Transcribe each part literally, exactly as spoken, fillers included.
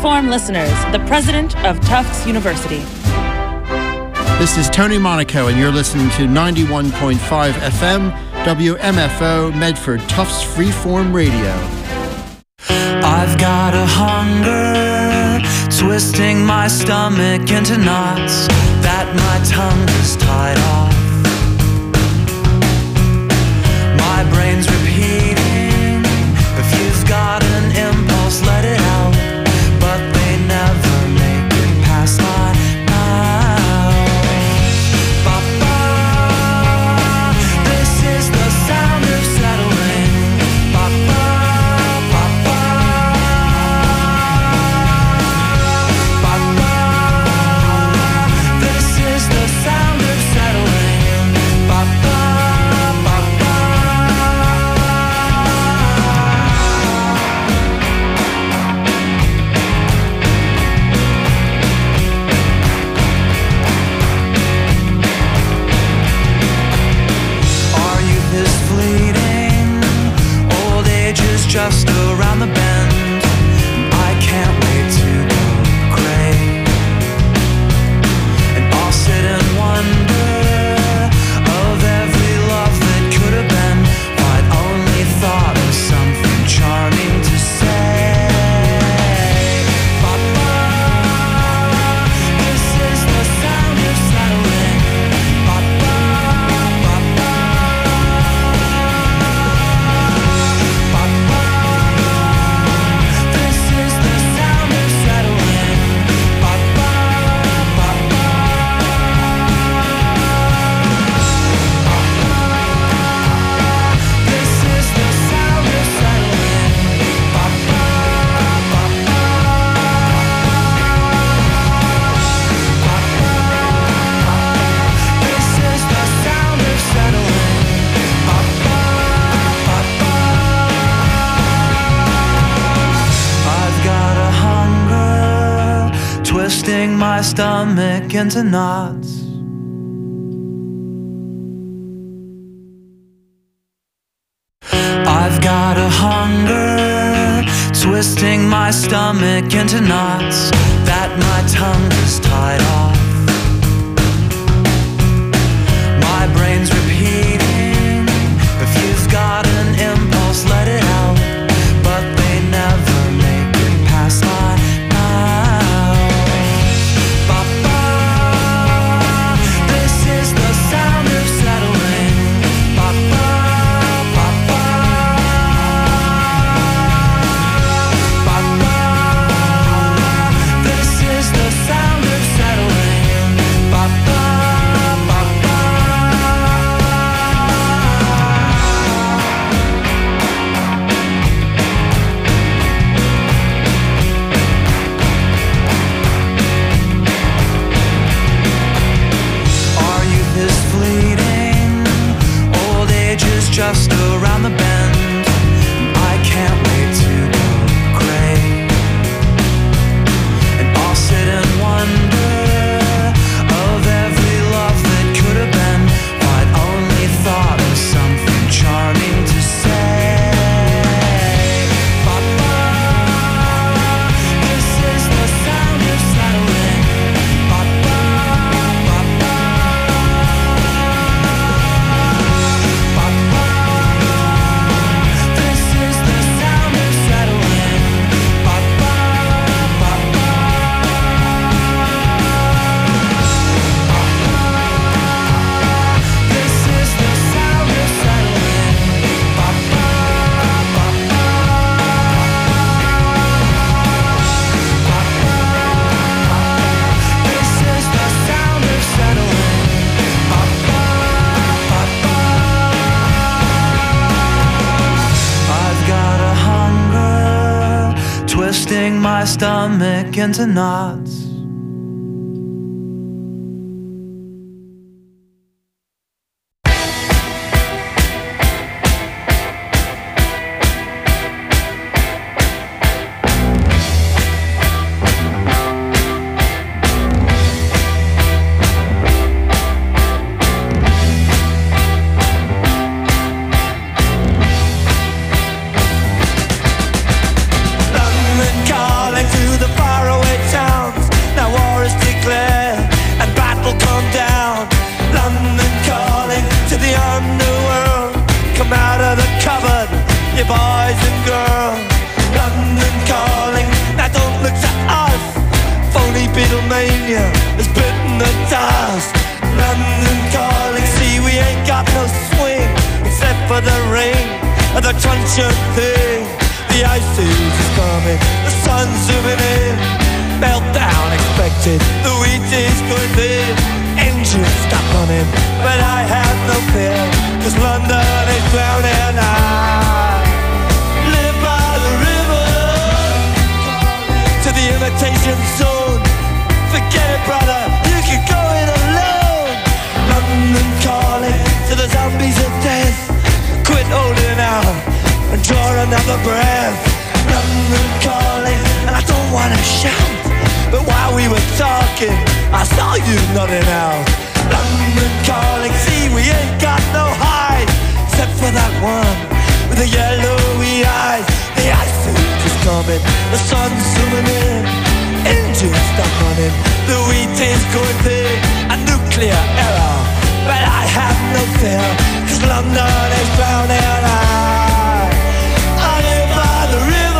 Freeform listeners, the president of Tufts University. This is Tony Monaco, and you're listening to ninety-one point five F M, W M F O, Medford, Tufts Freeform Radio. I've got a hunger, twisting my stomach into knots that my tongue is tied off. My brain's repeating, if you've got an impulse, let it out, but they never make it past my mouth. Ba-ba, this is the sound of settling. Ba-ba, ba-ba, ba-ba, this is the sound of settling. Ba-ba. Just around the bend, I can't wait to go gray, and I'll sit and wonder of every love that could have been, if I'd only thought of something charming to say. Ba-ba, this is the sound of settling. Ba-ba, ba-ba, ba-ba. Twisting my stomach into knots. I've got a hunger, twisting my stomach into knots that my tongue is tied off. My brain's repeating, if you've got an impulse, let it out, but they never make it past my just around the bend, I can't wait to go gray, and I'll sit and wonder of every love that could have been, if I'd only thought of something charming to say. Ba-ba, this is the sound of settling. Ba-ba, ba-ba, ba-ba. Twisting my stomach into knots. Calling through the fire for the rain and the truncheon thing. The ice age is coming, the sun's zooming in. Meltdown expected, the wheat is going thin. Engines stop running, but I have no fear, cause London is drowning. I live by the river, to the imitation zone. Forget it, brother, you can go it alone. London calling to the zombies of death. Quit holding out and draw another breath. London calling, and I don't wanna shout, but while we were talking, I saw you nodding out. London calling, see we ain't got no hide, except for that one with the yellowy eyes. The ice age is coming, the sun's zooming in. Engines stop running, the wheat is going big. A nuclear error, but I have no fear, cause London is drowning. I, I live by the river.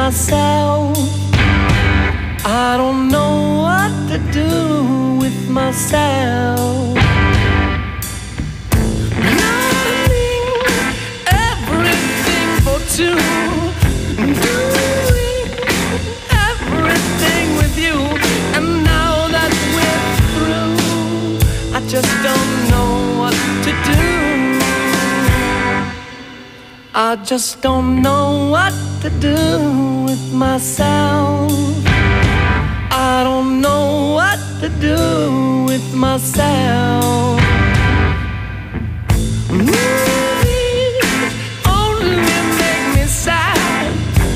myself. I don't know what to do with myself. Loving everything for two, doing everything with you, and now that we're through, I just don't know what to do. I just don't know what to do with myself. I don't know what to do with myself. Movies only make me sad.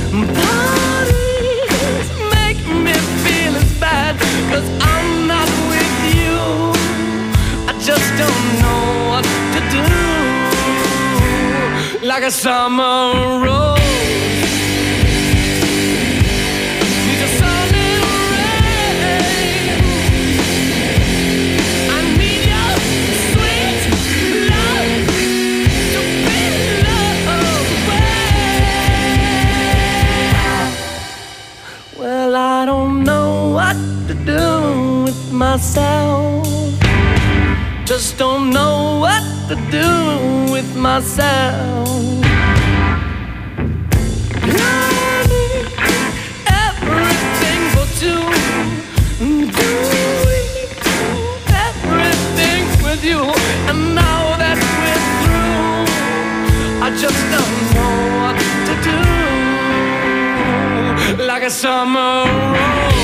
Parties make me feel as bad, 'cause I'm not with you. I just don't know what to do. Like a summer rose. Do with myself. Just don't know what to do with myself. Learning everything for two, doing everything with you, and now that we're through, I just don't know what to do. Like a summer rose.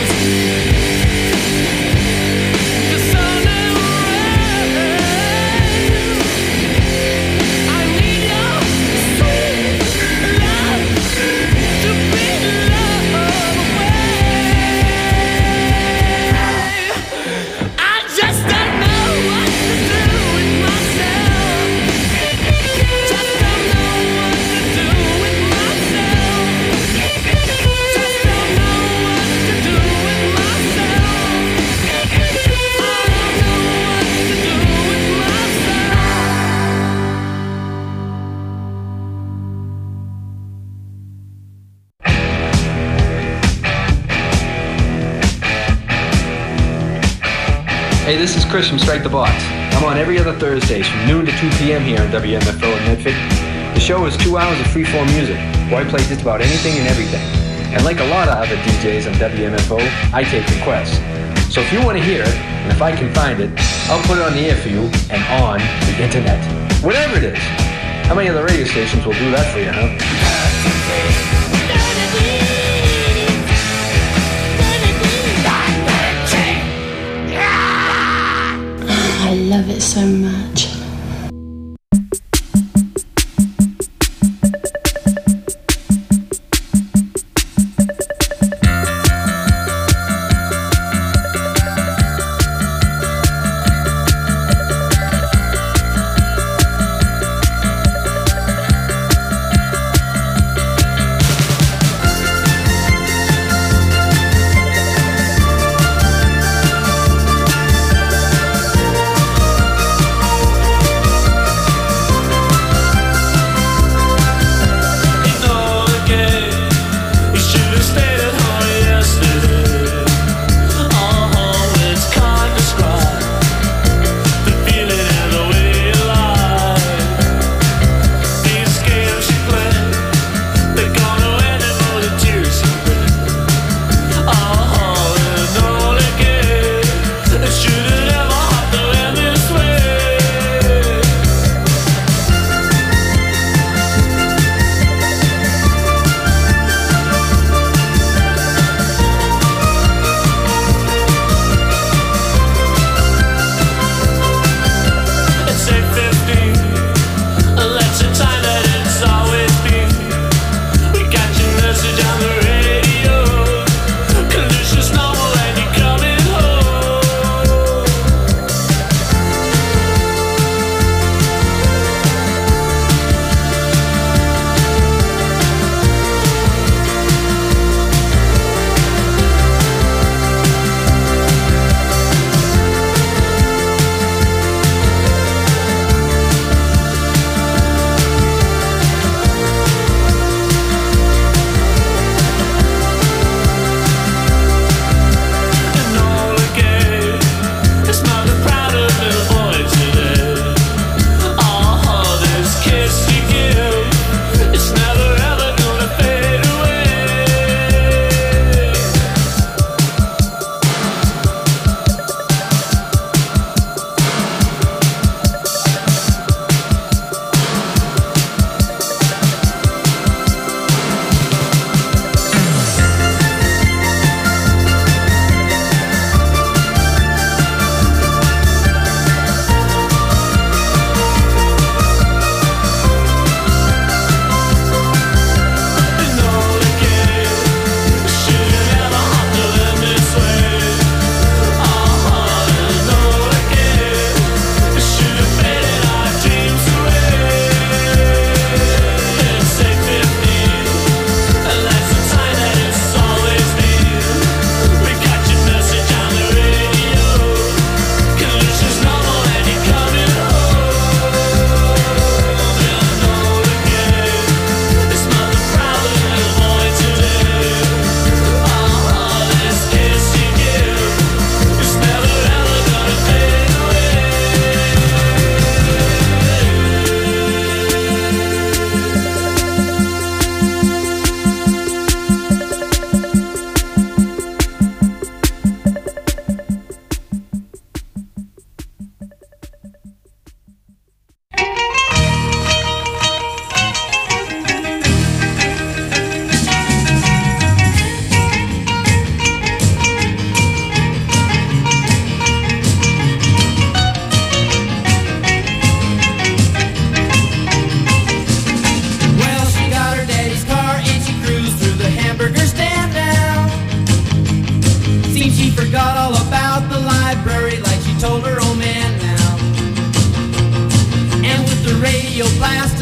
Hey, this is Chris from Strike the Box. I'm on every other Thursdays from noon to two p.m. here on W M F O in Medford. The show is two hours of freeform music, where I play just about anything and everything. And like a lot of other D Js on W M F O, I take requests. So if you want to hear it, and if I can find it, I'll put it on the air for you and on the internet. Whatever it is. How many other radio stations will do that for you, huh? I love it so much.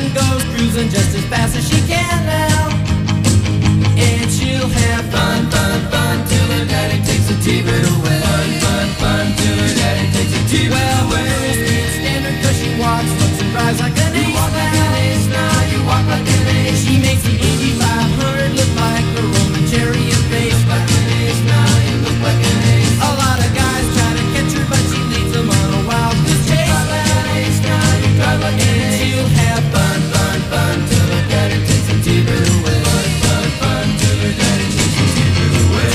and goes cruising just as fast as she can now. And she'll have fun, fun, fun till her daddy takes the T-bird away. Fun, fun, fun till her daddy takes the T-bird well, away. Well, girls can't stand her 'cause she walks, looks and drives like an ace. You walk like an ace now, you walk like an ace. She makes the Indy five hundred look like a Roman chariot race. Like an ace now, you look like an ace. A lot of guys try to catch her, but she leads them on a wild goose chase. You drive like an ace now, you drive like an ace. And she'll have fun, fun, fun till her daddy takes the T-bird away. Fun, fun, fun till her daddy takes the T-bird away.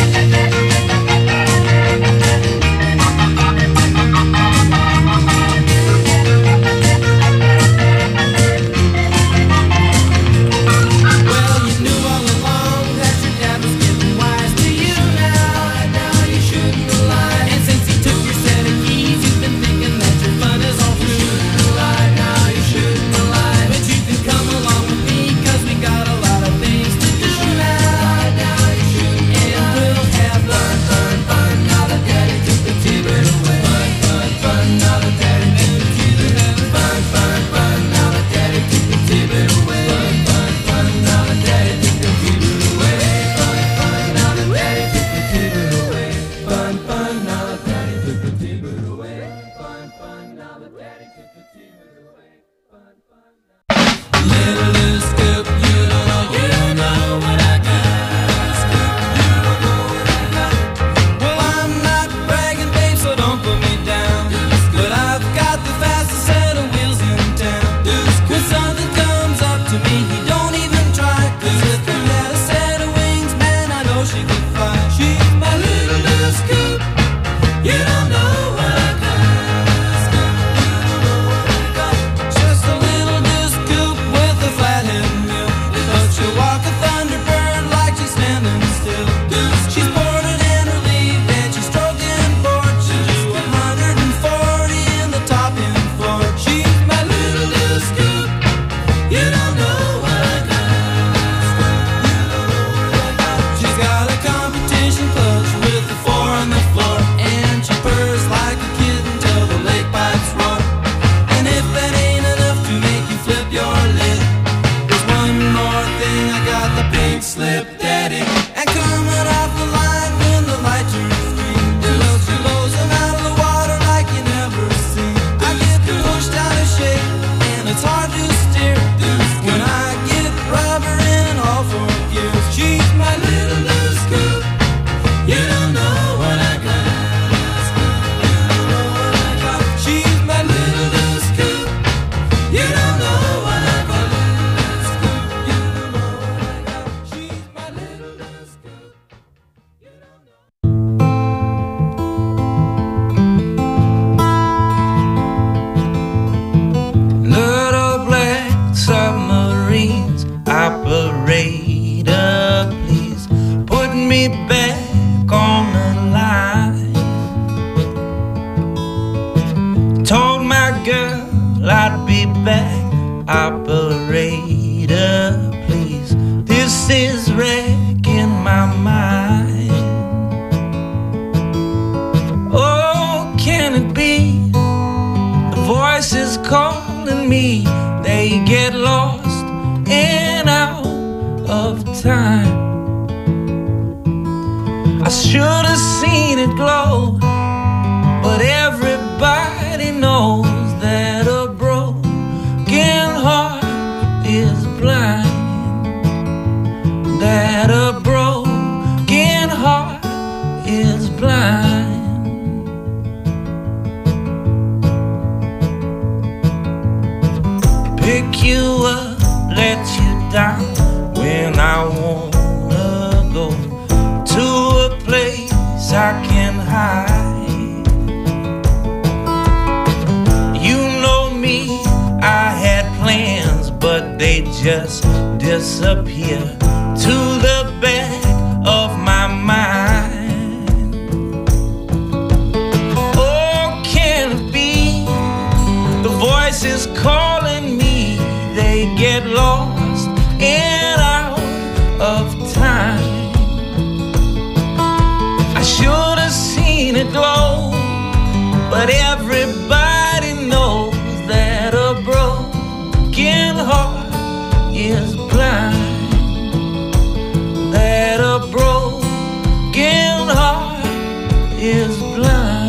Just disappear to the back of my mind. Oh, can it be the voices calling me? They get lost and out of time. I should have seen it glow, but everybody knows that a broken heart is blind, that a broken heart is blind.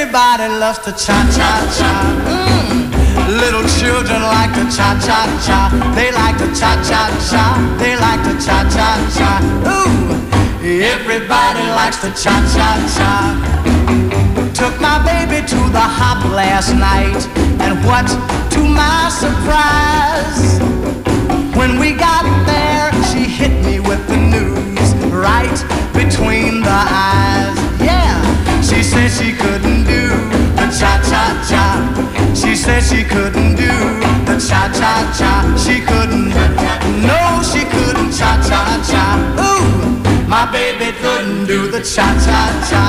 Everybody loves to cha-cha-cha. Mm. Little children like to cha-cha-cha. They like to cha-cha-cha. They like to cha-cha-cha. Ooh, everybody likes to cha-cha-cha. Took my baby to the hop last night, and what to my surprise, when we got there, she hit me with the news right between the eyes. Yeah, she said she couldn't do the cha-cha-cha. She said she couldn't do the cha-cha-cha. She couldn't, no, she couldn't cha-cha-cha. Ooh, my baby couldn't do the cha-cha-cha.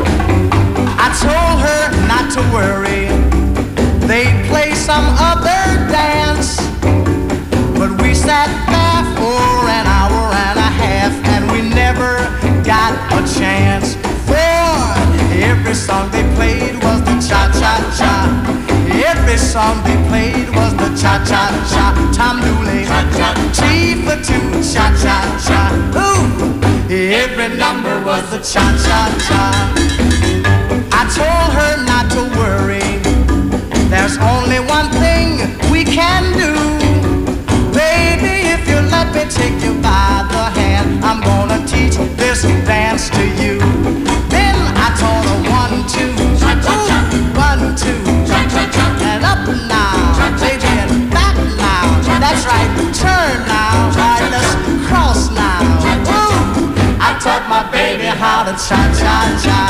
I told her not to worry, they'd play some other dance. But we sat there for an hour and a half, and we never got a chance. For every song they played was the cha-cha-cha. Every song they played was the cha-cha-cha. Tom Dooley, T for two, cha-cha-cha. Ooh, every number was the cha-cha-cha. I told her not to worry, there's only one thing we can do. Baby, if you let me take you by the hand, I'm gonna teach this dance to you. Then I told her one, two, ooh, one, two, and up now, baby, and back now. That's right, turn now, right, let's cross now. Ooh, I taught my baby how to cha-cha-cha.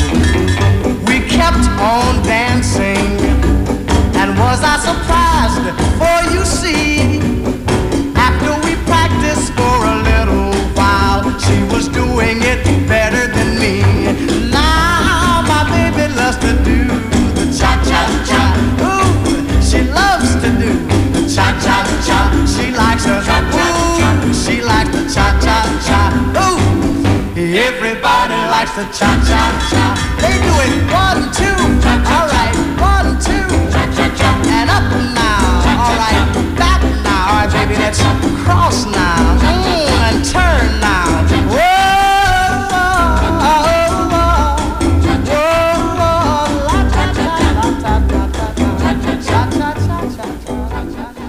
We kept on dancing, and was I surprised, for you see, after we practiced for a little while, she was doing it better than me. Now my baby loves to do the cha-cha-cha. Ooh, she loves to do the cha-cha-cha. She likes her, ooh, she likes the cha-cha-cha. Ooh, everybody likes the cha-cha-cha. They do it one, two, all right, one, two, and up now, all right, back now, all right, baby, let's cross now, mm, and turn now. Whoa, oh, oh, oh, oh, la ta ta la ta ta ta ta ta ta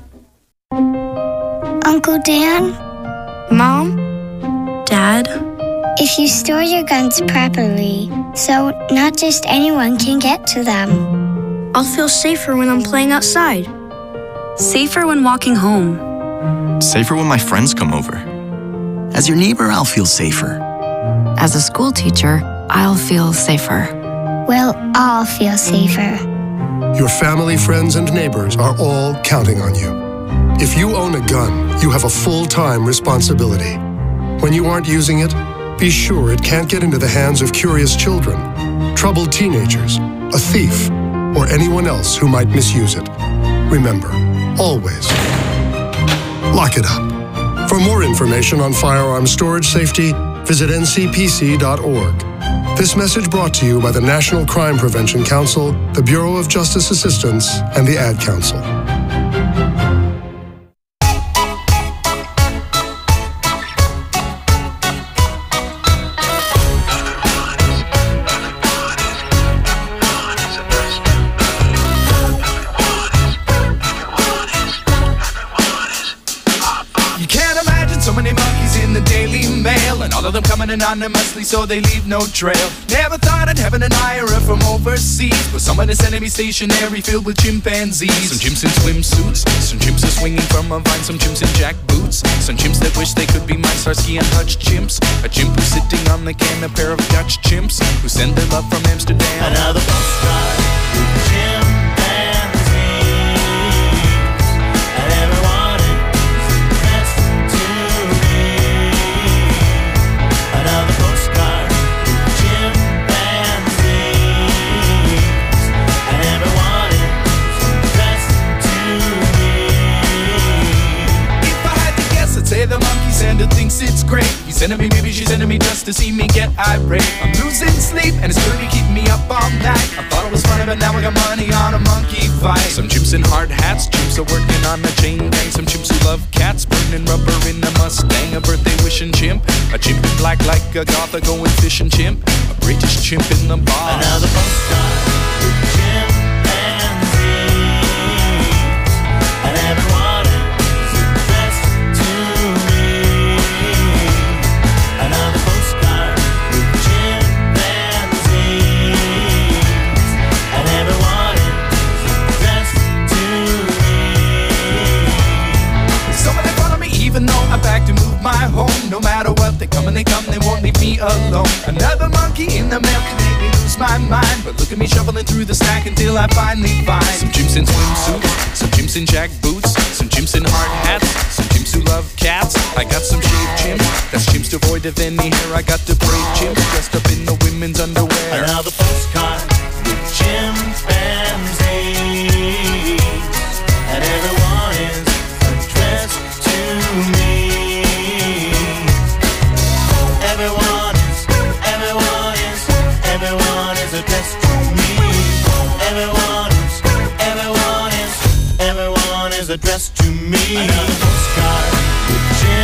ta. Uncle Dan? Mom? Dad? If you store your guns properly, so not just anyone can get to them, I'll feel safer when I'm playing outside. Safer when walking home. Safer when my friends come over. As your neighbor, I'll feel safer. As a school teacher, I'll feel safer. We'll all feel safer. Your family, friends, and neighbors are all counting on you. If you own a gun, you have a full-time responsibility. When you aren't using it, be sure it can't get into the hands of curious children, troubled teenagers, a thief, or anyone else who might misuse it. Remember, always, lock it up. For more information on firearm storage safety, visit N C P C dot org. This message brought to you by the National Crime Prevention Council, the Bureau of Justice Assistance, and the Ad Council. Anonymously, so they leave no trail. Never thought I'd have an admirer from overseas, but someone is sending me stationery filled with chimpanzees. Some chimps in swimsuits, some chimps are swinging from a vine, some chimps in jackboots, some chimps that wish they could be my Starsky and Hutch chimps. A chimp who's sitting on the can, a pair of Dutch chimps who send their love from Amsterdam. Another postcard with chimpanzees, and everyone is best to me. Another postcard with chimpanzees, and everyone is best to me. If I had to guess, I'd say the monkey Santa thinks it's great. He's Sending me, maybe she's sending me just to see me get irate. I'm losing sleep and it's really keeping me up all night. I thought it was funny, but now I got money on a monkey fight. Some chimps in hard hats, chimps are working on a chain gang. Some chimps who love cats, burning rubber in a Mustang. A birthday wishing chimp, a chimp in black like a goth, a going fishing chimp, a British chimp in the bar. Another postcard with chimpanzees, and everyone is addressed to me. Another postcard with chimpanzees, and everyone is addressed to me. Somebody follow me even though I'm back to move my home. No matter what, they come and they come, they won't leave me alone. Another monkey in the mail can make me lose my mind, but look at me shuffling through the stack until I finally find some chimps in swimsuits, some chimps in jack boots, some chimps in hard hats, some chimps who love cats. I got some shaved chimps, that's chimps devoid of any hair. I got the brave chimps dressed up in the women's underwear. Another postcard with chimpanzees, and everyone is addressed to me. Everyone is, everyone is, everyone is addressed to me. Everyone is, everyone is, everyone is addressed to me. Another postcard with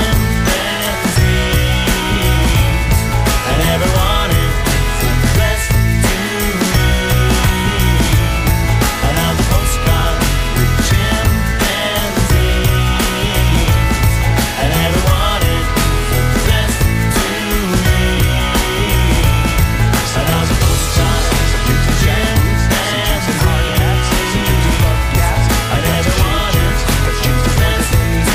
chimpanzees, and everyone is addressed to me. Another postcard with chimpanzees, and everyone is addressed to me. Another postcard with chimpanzees, and everyone is addressed to me.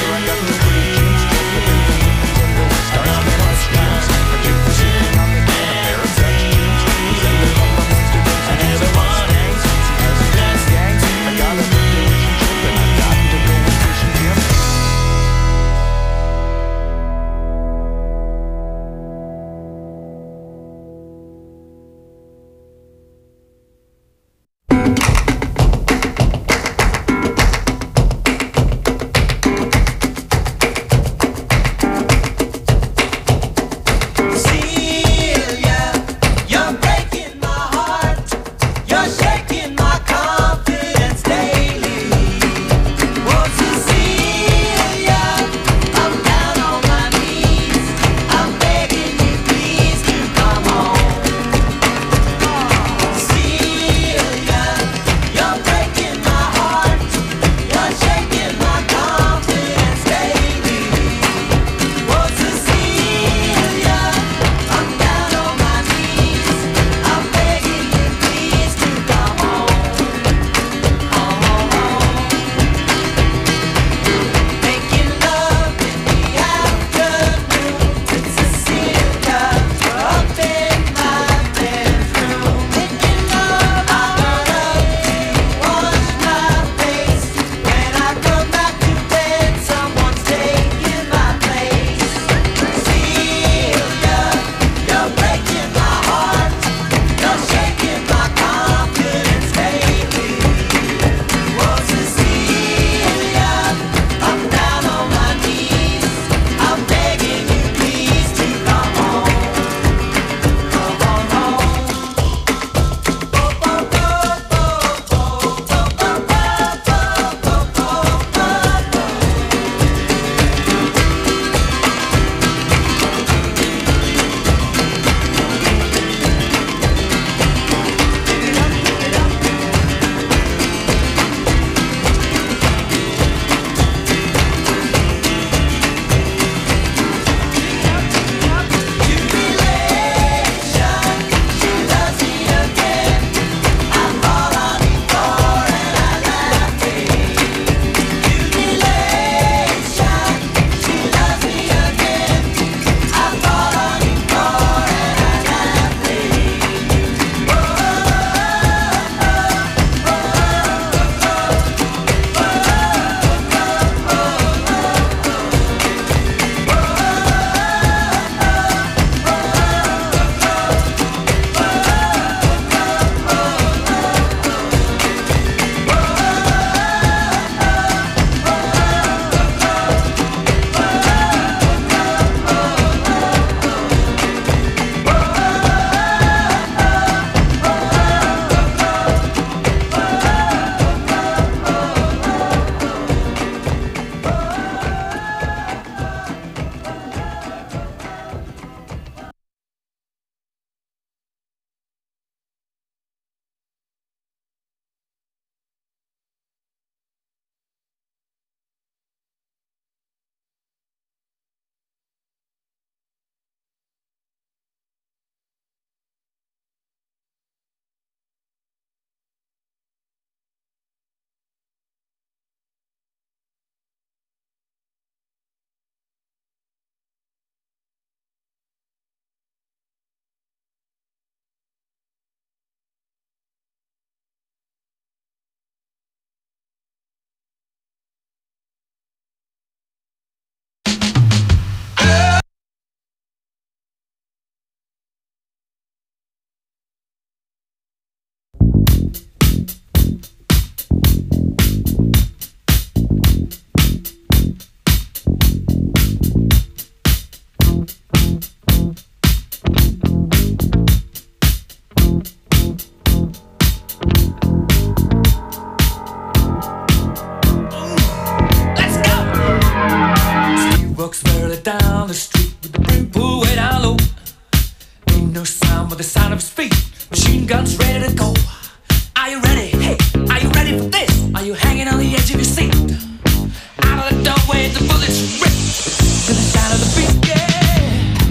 No sound but the sound of his feet. Machine guns ready to go. Are you ready? Hey, are you ready for this? Are you hanging on the edge of your seat? Out of the doorway, the bullets rip to the sound of the beat. Yeah.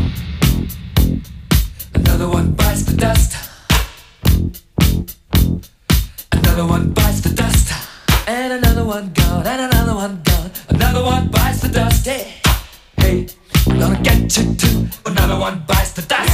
Another one bites the dust. Another one bites the dust. And another one gone. And another one gone. Another one bites the dust. Hey, hey, I'm gonna get you too. Another one bites the dust.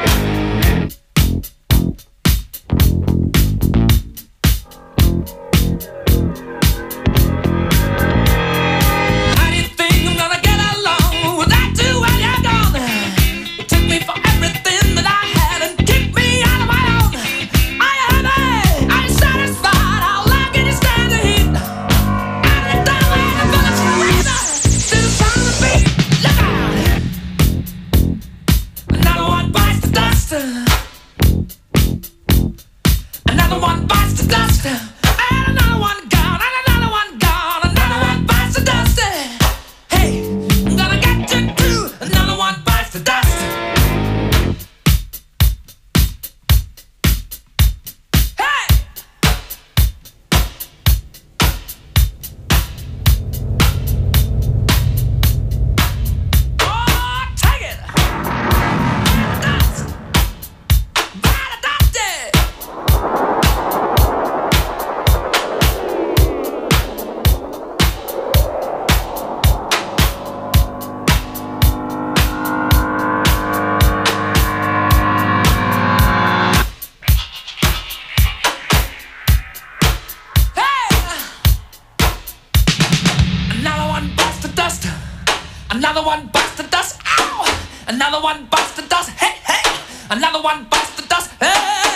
Another one bites the dust. Ow! Another one bites the dust. Hey, hey! Another one bites the dust. Hey!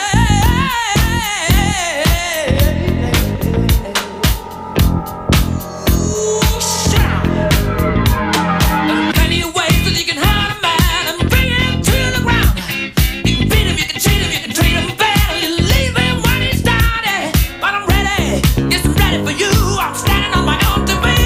Ooh, shit! There are plenty of ways that you can hurt a man and bring him to the ground. You can beat him, you can cheat him, you can treat him bad, or you leave him when he's down. Yeah. But I'm ready, yes, I'm ready for you. I'm standing on my own two feet.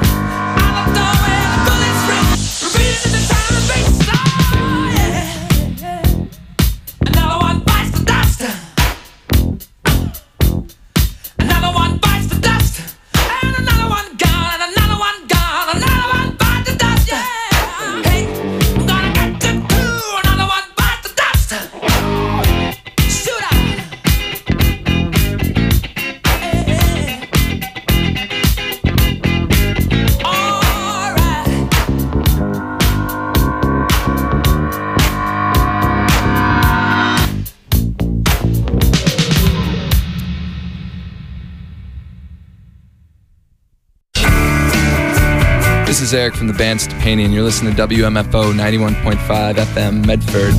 This is Eric from the band Stepani, and you're listening to W M F O ninety-one point five F M Medford.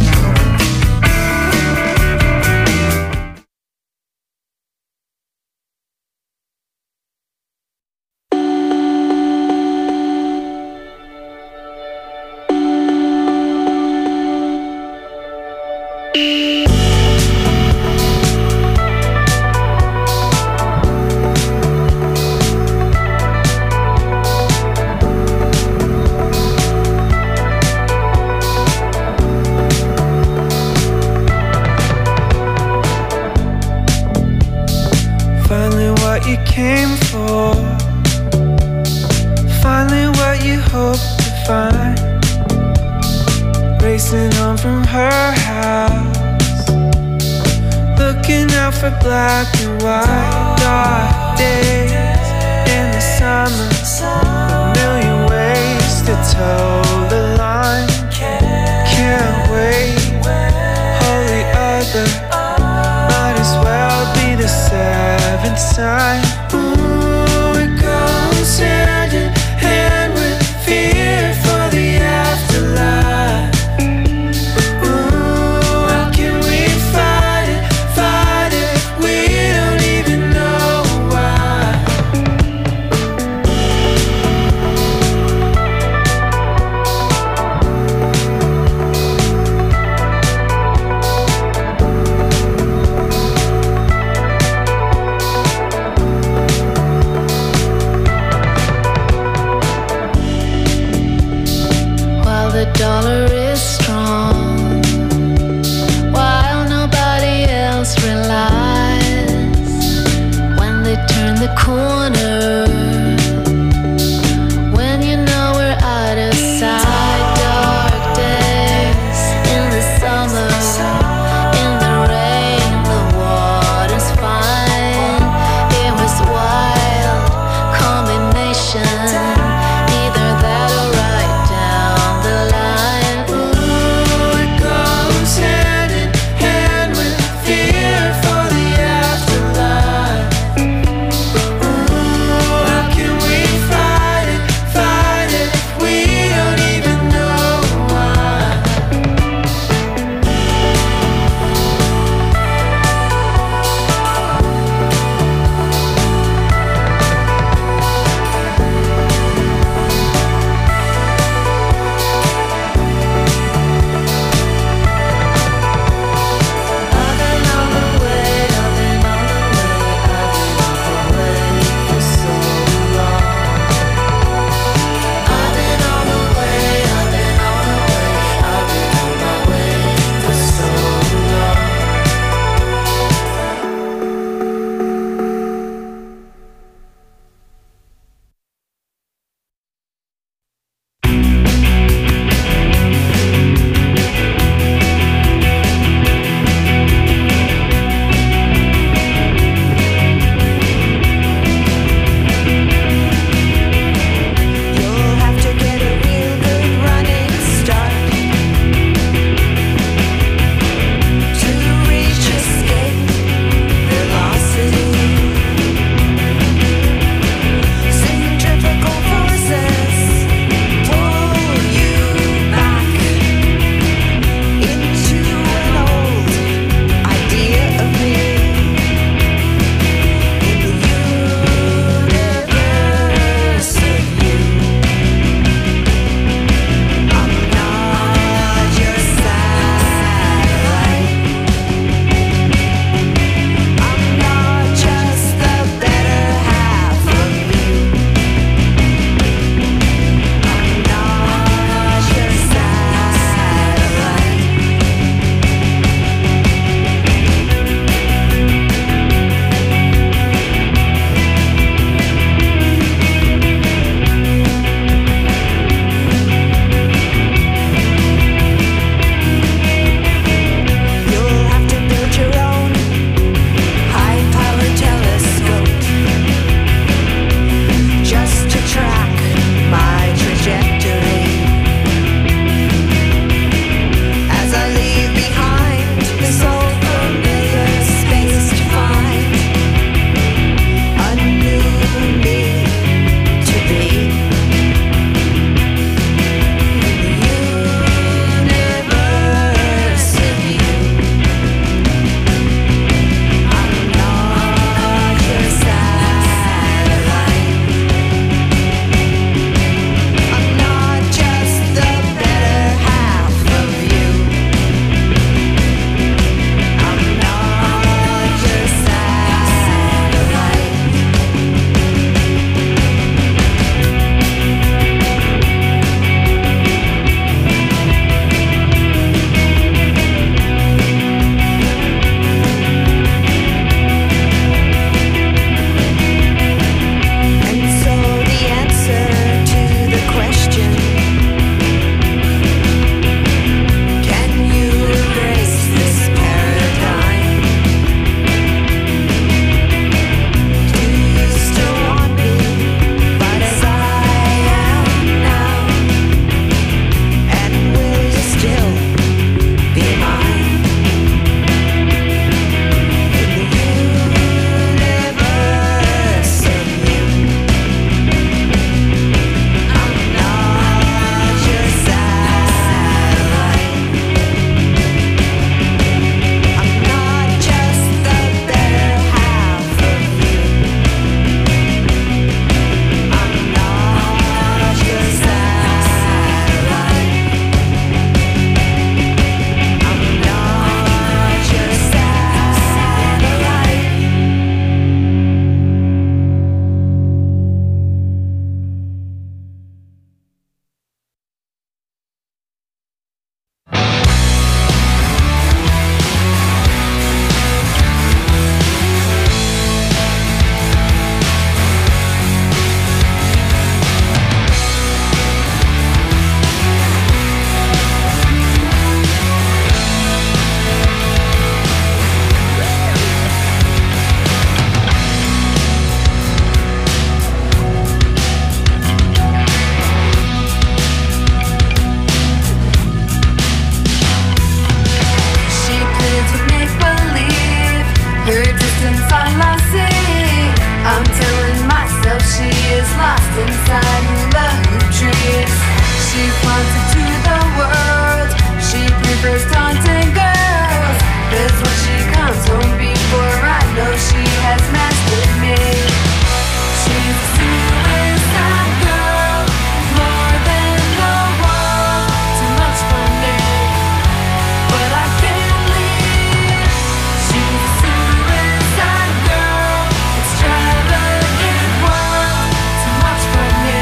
inside hula hoop trees. She flaunts it to the world. She prefers taunting girls. That's what she comes home before. I know she has mastered me. She's a suicide girl, more than the world. Too much for me, but I can't leave. She's a suicide girl, extravagant world. Too much for me.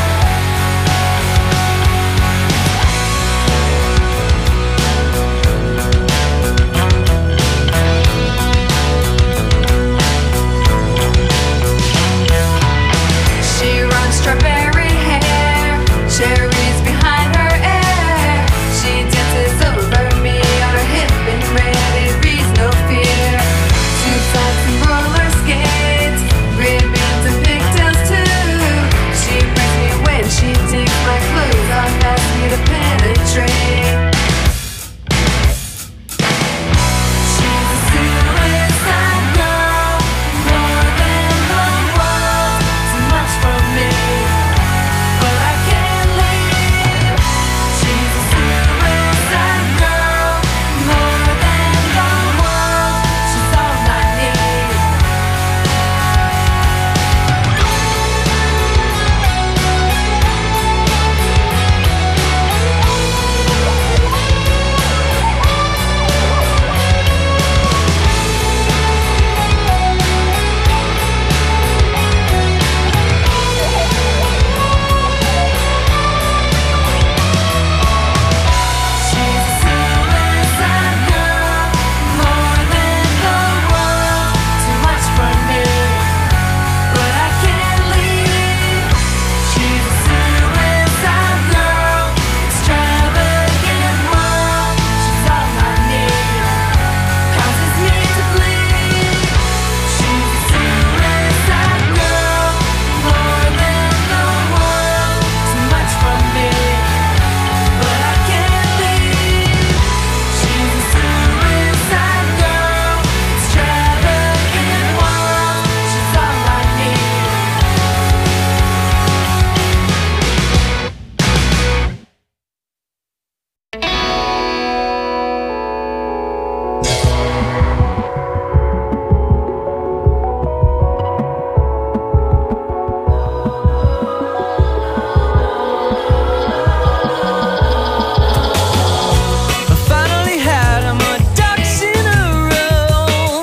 She runs strawberry hair, cherries behind her ear. She dances over me on her hip and ready, breathes no fear. Two sides and roller skates, ribbons and pigtails too. She brings me when she takes my clothes off, asks me to penetrate. She's a suicide girl, more than the world. Too much for me, but I can't leave. She's a suicide girl, more than the world. She's all I need. She's a suicide girl, more than the world. Too much for me, but I can't leave. She's a suicide girl, extravagant world. She's all I need, causes me to bleed. She's a suicide girl, more than the world. Too much for me, but I can't leave. She's a suicide girl, extravagant world. She's all I need. I finally had my ducks in a row.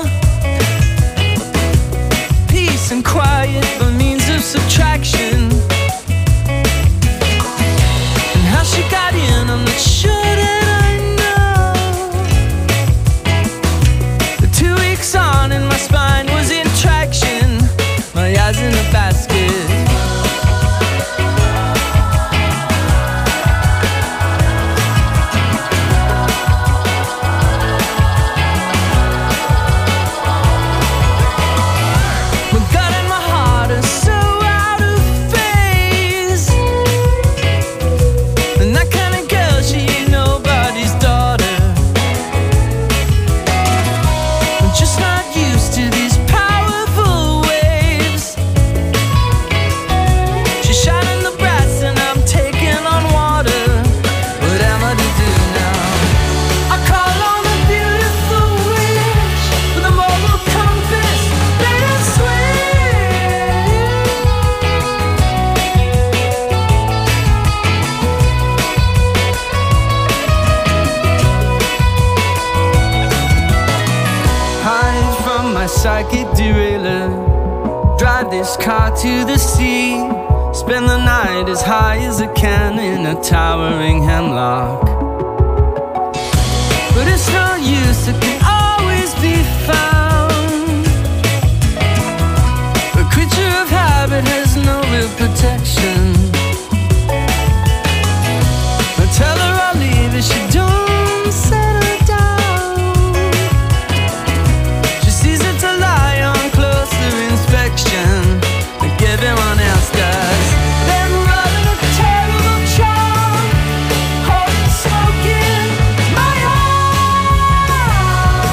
Peace and quiet by means of subtraction. And how she got in, I'm not sure that I know. The two weeks on and my spine was in traction. My eyes in a basket. My gut and my heart are so out of phase. And that kind of girl, she ain't nobody's daughter. I'm just not used to these powerful waves. She's shining the brass and I'm taking on water. What am I to do now? I call on a beautiful witch with a moral compass, let her hide from my psychic derailer. Drive this car to the sea. Spend the night as high as I can in a towering hemlock. But it's no use, it can always be found. A creature of habit has no real protection. I tell her I'll leave if she don't settle down. She sees it's a lie on closer inspection, like everyone else does. Then running a terrible charm, holding smoke in my heart.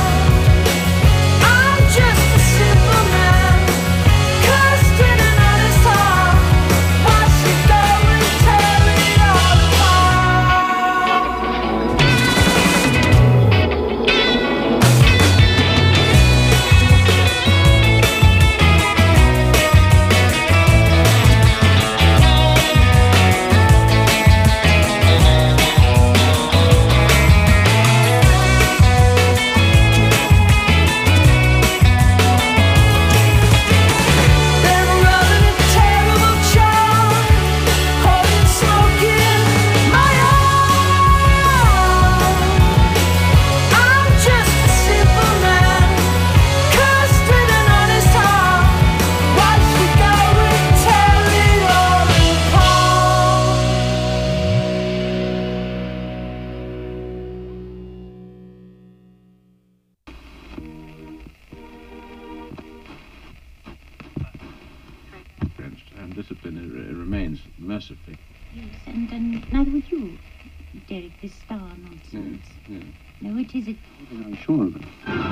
discipline it, it remains, mercifully. Yes, and, and neither would you, Derek, this star nonsense. Yeah, yeah. No, it isn't. I'm sure of it.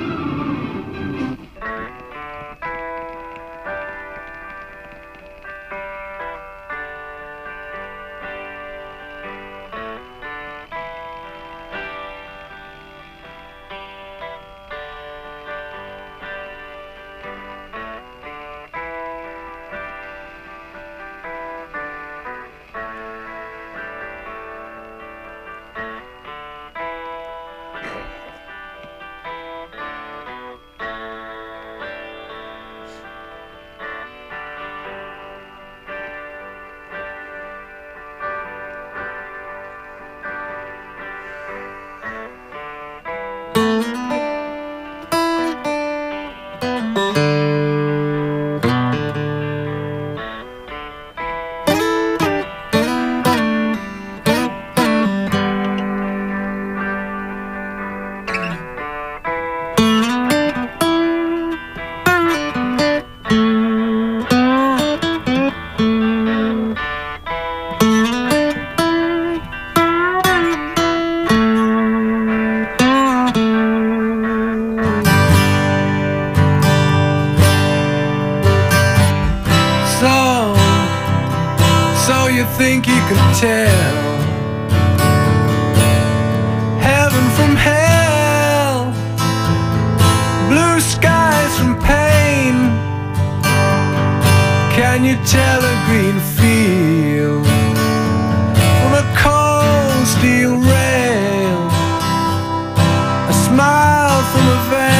think you can tell heaven from hell, blue skies from pain? Can you tell a green field from a cold steel rail, a smile from a veil?